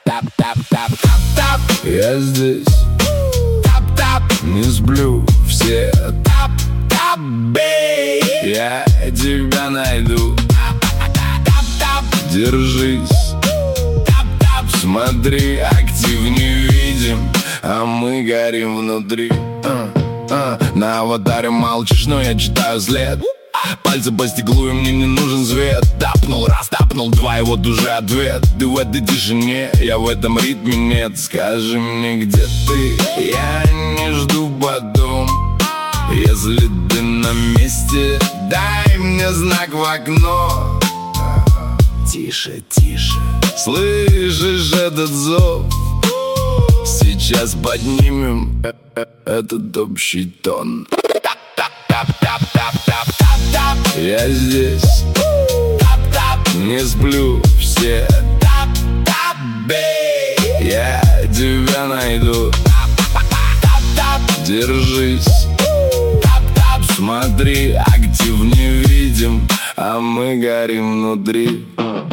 Тап-тап-тап-тап-тап. Я здесь, тап-тап, не сплю, все тап-тап, бей. Я тебя найду, тап-тап, держись, тап-тап. Смотри, активнее видим, а мы горим внутри. На аватаре молчишь, но я читаю след. Пальцы по стеклу, и мне не нужен свет. Тапнул раз, тапнул два, и вот уже ответ. Ты в этой тишине, я в этом ритме нет. Скажи мне, где ты, я не жду потом. Если ты на месте, дай мне знак в окно. Тише, тише, слышишь этот зов? Сейчас поднимем этот общий тон. Тап-тап-тап-тап-тап. Я здесь, тап-тап, не сплю, все тап-тап, бей. Я тебя найду, тап-тап, держись, тап-тап. Смотри, активнее видим, а мы горим внутри.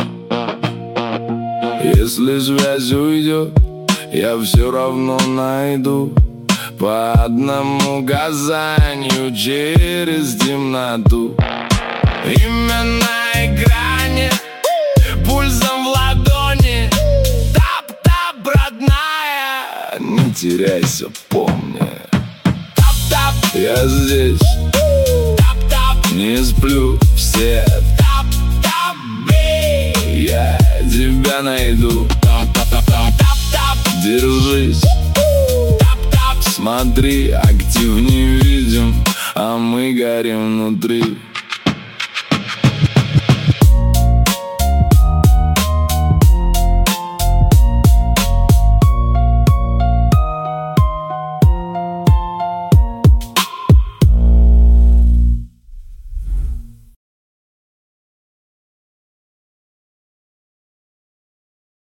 Если связь уйдет, я все равно найду по одному указанию через темноту. Имя на экране, пульсом в ладони. Тап-тап, родная, не теряйся, помни. Тап-тап, я здесь, тап-тап, не сплю, все тап-тап, бей. Я тебя найду, тап-тап, держись, тап-тап. Смотри, активнее видим, а мы горим внутри.